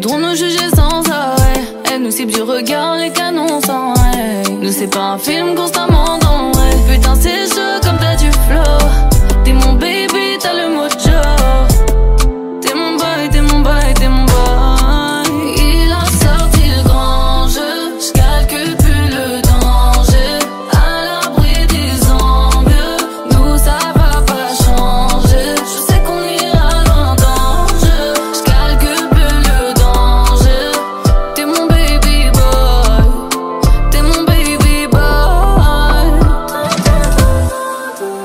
voudront nous juger sans arrêt. Elle nous cible du regard, les canons sans règle. Nous c'est pas un film constamment dans le rêve. Putain c'est chaud comme t'as du flow. T'es mon baby, t'as le mot